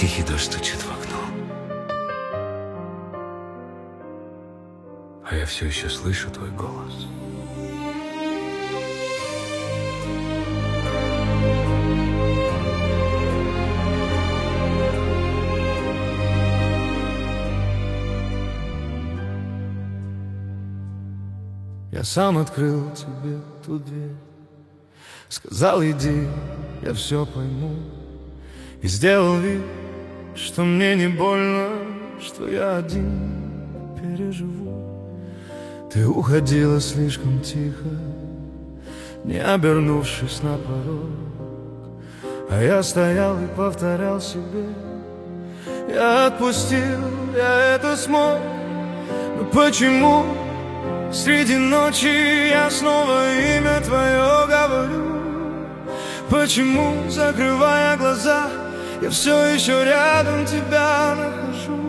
Тихий дождь стучит в окно, а я все еще слышу твой голос. Я сам открыл тебе ту дверь, сказал: иди, я все пойму. И сделал вид, что мне не больно, что я один переживу. Ты уходила слишком тихо, не обернувшись на порог, а я стоял и повторял себе: я отпустил, я это смог. Но почему среди ночи я снова имя твое говорю? Почему, закрывая глаза, я все еще рядом тебя нахожу?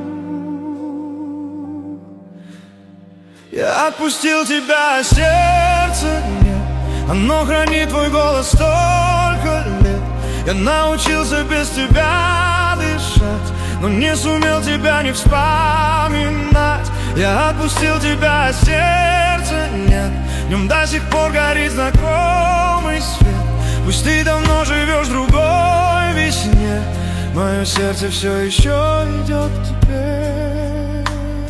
Я отпустил тебя, а сердце нет. Оно хранит твой голос столько лет. Я научился без тебя дышать, но не сумел тебя не вспоминать. Я отпустил тебя, а сердца нет. В нем до сих пор горит знакомый свет. Пусть ты давно живешь в другой весне, мое сердце все еще идет к тебе.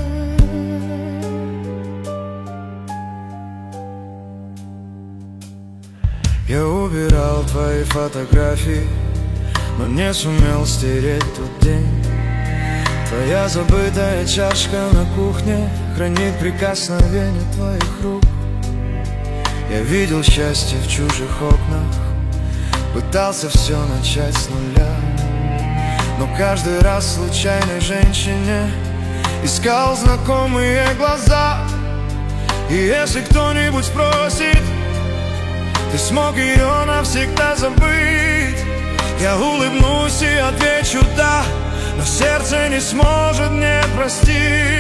Я убирал твои фотографии, но не сумел стереть тот день. Твоя забытая чашка на кухне хранит прикосновение твоих рук. Я видел счастье в чужих окнах, пытался все начать с нуля, но каждый раз случайной женщине искал знакомые глаза. И если кто-нибудь спросит: ты смог ее навсегда забыть? Я улыбнусь и отвечу: да, но сердце не сможет мне простить.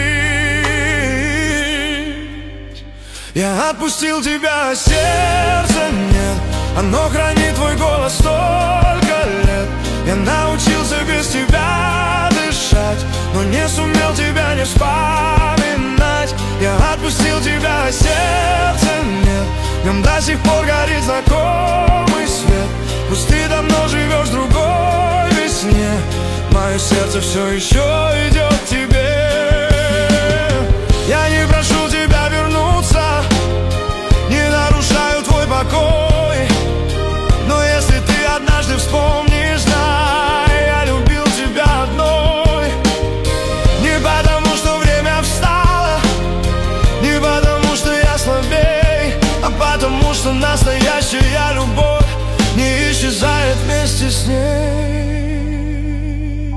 Я отпустил тебя, а сердца нет. Оно хранит твой голос столько лет. Я научился без тебя дышать, но не сумел тебя не вспоминать. Я отпустил тебя, а сердца нет. В нем до сих пор горит знакомый свет. Пусть ты давно живешь в другой весне, мое сердце все еще идет к тебе. Я не прошу тебя вернуться, не нарушаю твой покой, но если ты однажды вспомнишь, знай, я любил тебя одной. Не потому, что время встало, не потому, что я слабей, а потому, что настоящая любовь не исчезает вместе с ней.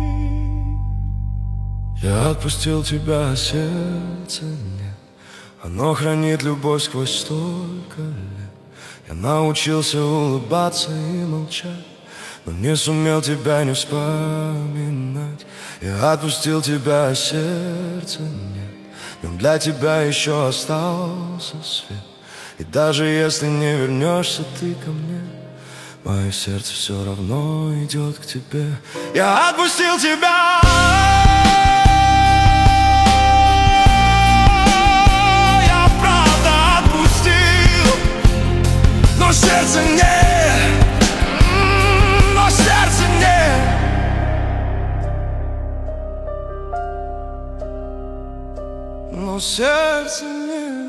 Я отпустил тебя, а сердца нет. Оно хранит любовь сквозь столько лет. Я научился улыбаться и молчать, но не сумел тебя не вспоминать. Я отпустил тебя, а сердца нет. В нем для тебя еще остался свет. И даже если не вернешься ты ко мне, мое сердце все равно идет к тебе. Я отпустил тебя, я правда отпустил, но сердце нет, но сердце нет. Но сердце нет.